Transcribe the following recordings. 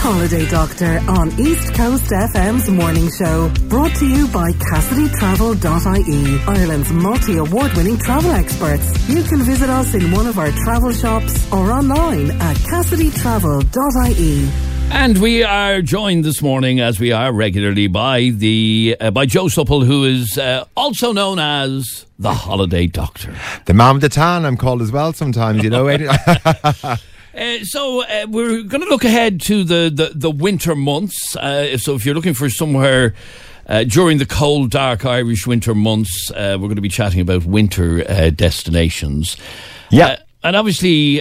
Holiday Doctor on East Coast FM's morning show. Brought to you by CassidyTravel.ie, Ireland's multi-award-winning travel experts. You can visit us in one of our travel shops or online at CassidyTravel.ie. And we are joined this morning, as we are regularly, by by Joe Supple, who is also known as the Holiday Doctor. The man with the tan, I'm called as well sometimes, you know. So we're going to look ahead to the winter months. So if you're looking for somewhere during the cold, dark Irish winter months, we're going to be chatting about winter destinations. Yeah. And obviously,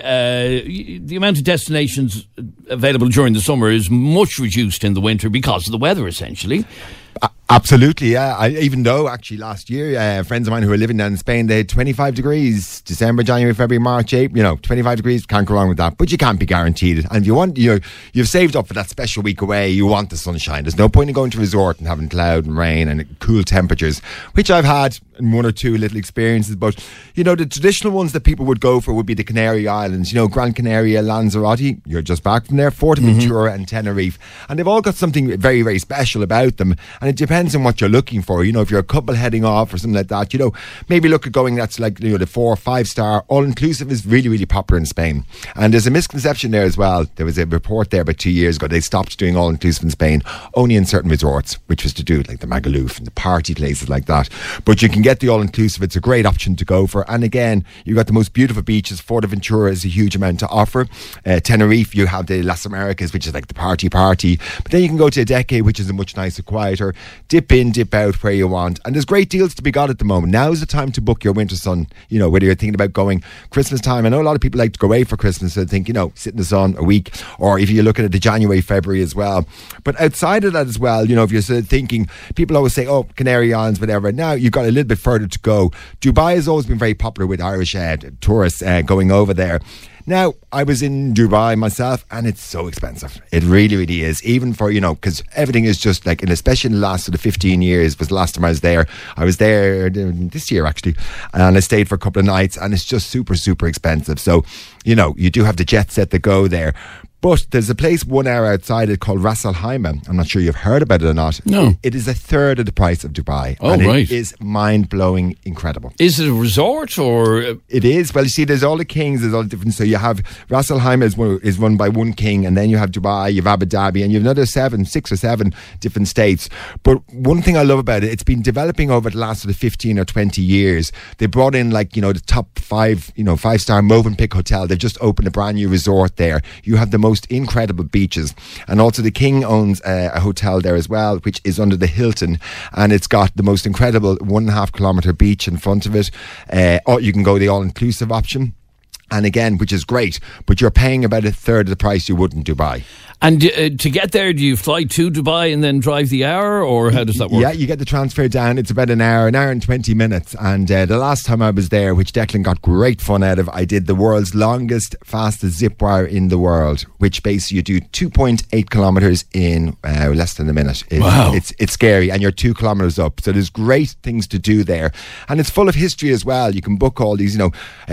the amount of destinations available during the summer is much reduced in the winter because of the weather, essentially. Absolutely, yeah. Even though, actually, last year, friends of mine who were living down in Spain, they had 25 degrees, December, January, February, March, April, 25 degrees, can't go wrong with that. But you can't be guaranteed it. And if you want, you've saved up for that special week away, you want the sunshine. There's no point in going to a resort and having cloud and rain and cool temperatures, which I've had in one or two little experiences. But, the traditional ones that people would go for would be the Canary Islands, Gran Canaria, Lanzarote, you're just back from there, Fuerteventura and Tenerife. And they've all got something very, very special about them. And it depends on what you're looking for. If you're a couple heading off or something like that, maybe look at going that's like, the 4 or 5 star all-inclusive is really, really popular in Spain. And there's a misconception there as well. There was a report there about 2 years ago. They stopped doing all-inclusive in Spain, only in certain resorts, which was to do with like the Magaluf and the party places like that. But you can get the all-inclusive. It's a great option to go for. And again, you've got the most beautiful beaches. Fuerteventura is a huge amount to offer. Tenerife, you have the Las Americas, which is like the party. But then you can go to Adeje, which is a much nicer, quieter. Dip in, dip out where you want. And there's great deals to be got at the moment. Now's the time to book your winter sun, whether you're thinking about going Christmas time. I know a lot of people like to go away for Christmas, so they think, sit in the sun a week, or if you're looking at the January, February as well. But outside of that as well, if you're sort of thinking, people always say, Canary Islands, whatever. Now you've got a little bit further to go. Dubai has always been very popular with Irish tourists going over there. Now, I was in Dubai myself, and it's so expensive. It really, really is. Even for, because everything is just like, and especially in the last sort of 15 years was the last time I was there. I was there this year, actually, and I stayed for a couple of nights, and it's just super, super expensive. So, you do have the jet set that go there. But there's a place 1 hour outside it called Ras Al Khaimah. I'm not sure you've heard about it or not. No. It is a third of the price of Dubai. Oh, and right. It is mind-blowing incredible. Is it a resort or...? It is. Well, you see, there's all the kings, there's all the different... So you have Ras Al Khaimah is run by one king, and then you have Dubai, you have Abu Dhabi, and you have another 6 or 7 different states. But one thing I love about it, it's been developing over the last sort of 15 or 20 years. They brought in the top 5, 5-star Movenpick Hotel. They've just opened a brand new resort there. You have the most incredible beaches, and also the king owns a hotel there as well, which is under the Hilton, and it's got the most incredible 1.5 kilometre beach in front of it. Or you can go the all-inclusive option, and again, which is great, but you're paying about a third of the price you would in Dubai. And to get there, do you fly to Dubai and then drive the hour, or how does that work? Yeah, you get the transfer down. It's about an hour and 20 minutes. And the last time I was there, which Declan got great fun out of, I did the world's longest, fastest zip wire in the world, which basically you do 2.8 kilometres in less than a minute. Wow. It's scary, and you're 2 kilometres up. So there's great things to do there. And it's full of history as well. You can book all these,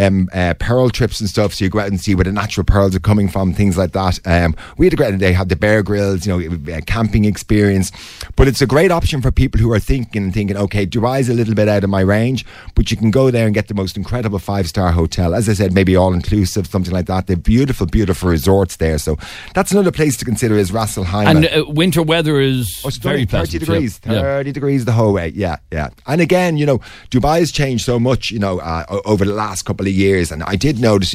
pearl trips and stuff, so you go out and see where the natural pearls are coming from, things like that. We had a great... They have the Bear Grylls, camping experience. But it's a great option for people who are thinking, okay, Dubai's a little bit out of my range, but you can go there and get the most incredible 5-star hotel. As I said, maybe all-inclusive, something like that. They're beautiful, beautiful resorts there. So that's another place to consider is Ras Al Khaimah. And winter weather is very pleasant. 30 degrees. 30 degrees the whole way. Yeah. And again, Dubai has changed so much, over the last couple of years. And I did notice,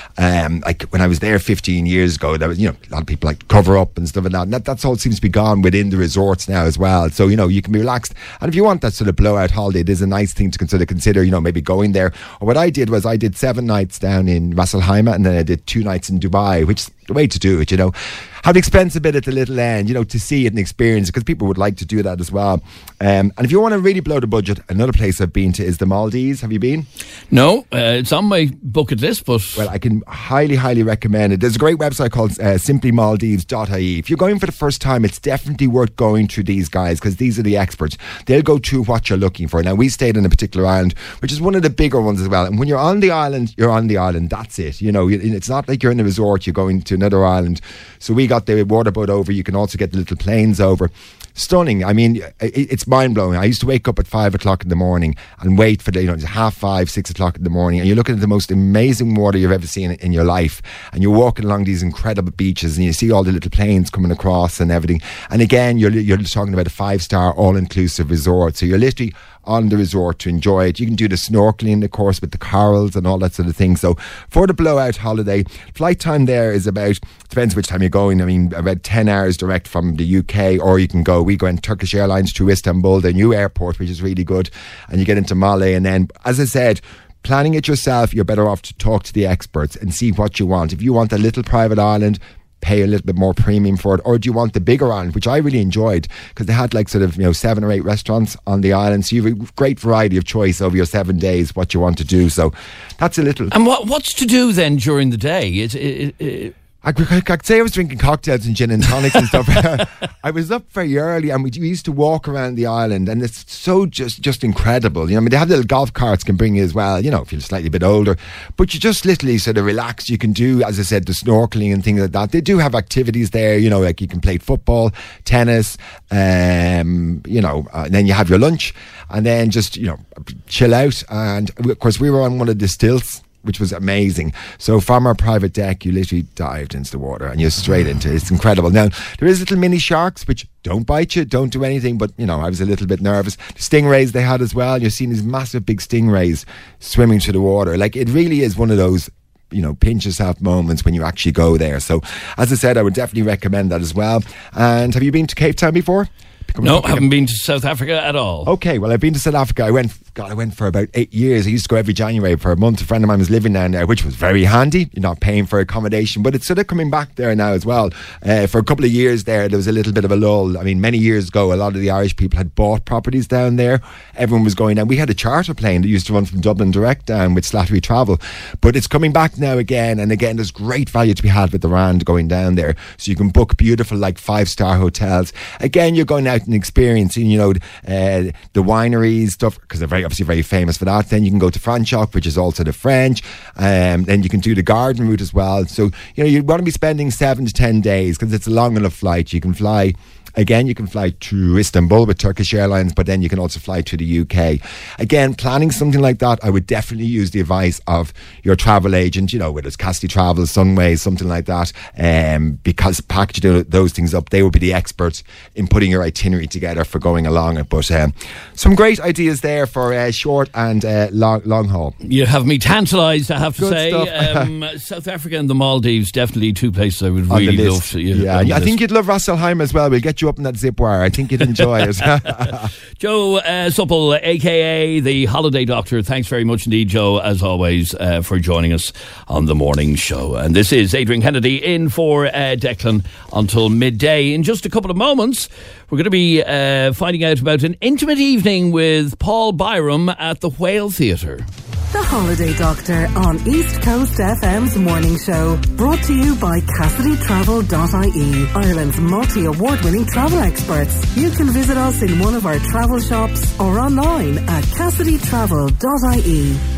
like when I was there 15 years ago, there was, a lot of people like cover up and stuff like that. And that's all seems to be gone within the resorts now as well. So, you can be relaxed. And if you want that sort of blowout holiday, it is a nice thing to consider, maybe going there. Or what I did was I did 7 nights down in Ras Al Khaimah, and then I did 2 nights in Dubai, which is the way to do it, Have the expense a bit at the little end, to see it and experience it, because people would like to do that as well. And if you want to really blow the budget, another place I've been to is the Maldives. Have you been? No, it's on my bucket list, but... Well, I can highly, highly recommend it. There's a great website called simplymaldives.ie. If you're going for the first time, it's definitely worth going through these guys, because these are the experts. They'll go through what you're looking for. Now, we stayed on a particular island, which is one of the bigger ones as well. And when you're on the island, you're on the island. That's it. It's not like you're in a resort, you're going to to another island. So we got the waterboat over. You can also get the little planes over. Stunning. I mean, it's mind-blowing. I used to wake up at 5 o'clock in the morning and wait for it's 5:30, 6 o'clock in the morning, and you're looking at the most amazing water you've ever seen in your life, and you're walking along these incredible beaches, and you see all the little planes coming across and everything. And again, you're talking about a 5-star all-inclusive resort, so you're literally on the resort to enjoy it. You can do the snorkeling, of course, with the corals and all that sort of thing. So for the blowout holiday, flight time there is about, depends which time you're going, I mean, about 10 hours direct from the UK, or you can go, we go in Turkish Airlines to Istanbul, the new airport, which is really good, and you get into Malé. And then, as I said, planning it yourself, you're better off to talk to the experts and see what you want. If you want a little private island, pay a little bit more premium for it, or do you want the bigger island, which I really enjoyed, because they had like sort of 7 or 8 restaurants on the island, so you have a great variety of choice over your 7 days what you want to do. So that's a little. And what's to do then during the day? I could say I was drinking cocktails and gin and tonics and stuff. I was up very early, and we used to walk around the island, and it's so just incredible. I mean, they have little golf carts can bring you as well, if you're slightly a bit older. But you just literally sort of relax. You can do, as I said, the snorkeling and things like that. They do have activities there, like you can play football, tennis, and then you have your lunch, and then just, chill out. And of course, we were on one of the stilts, which was amazing. So from our private deck, you literally dived into the water and you're straight into it. It's incredible. Now, there is little mini sharks, which don't bite you, don't do anything, but, I was a little bit nervous. The stingrays they had as well. You're seeing these massive big stingrays swimming through the water. Like, it really is one of those, pinch yourself moments when you actually go there. So, as I said, I would definitely recommend that as well. And have you been to Cape Town before? No, I haven't been to South Africa at all. Okay, well, I've been to South Africa. I went for about 8 years. I used to go every January for a month. A friend of mine was living down there, which was very handy. You're not paying for accommodation, but it's sort of coming back there now as well. For a couple of years there was a little bit of a lull. I mean, many years ago, a lot of the Irish people had bought properties down there. Everyone was going down. We had a charter plane that used to run from Dublin direct down with Slattery Travel, but it's coming back now again. And again, there's great value to be had with the rand going down there. So you can book beautiful, like 5-star hotels. Again, you're going out and experiencing, the wineries stuff, because they're obviously very famous for that. Then you can go to Franschhoek, which is also the French. Then you can do the garden route as well. So, you want to be spending 7 to 10 days, because it's a long enough flight. You can fly to Istanbul with Turkish Airlines, but then you can also fly to the UK. Again, planning something like that, I would definitely use the advice of your travel agent, whether it's Cassidy Travel, Sunways, something like that, because packaging those things up, they will be the experts in putting your itinerary together for going along it. But some great ideas there for short and long haul. You have me tantalised, I have to Good say. stuff. South Africa and the Maldives, definitely 2 places I would really love to. I think you'd love Ras Al Khaimah as well. We'll get you up in that zip wire. I think you'd enjoy it. Joe Supple, aka the Holiday Doctor, thanks very much indeed, Joe, as always, for joining us on the morning show. And this is Adrian Kennedy in for Declan until midday. In just a couple of moments, we're going to be finding out about an intimate evening with Paul Byram at the Whale Theatre. The Holiday Doctor on East Coast FM's morning show. Brought to you by CassidyTravel.ie, Ireland's multi-award-winning travel experts. You can visit us in one of our travel shops or online at CassidyTravel.ie.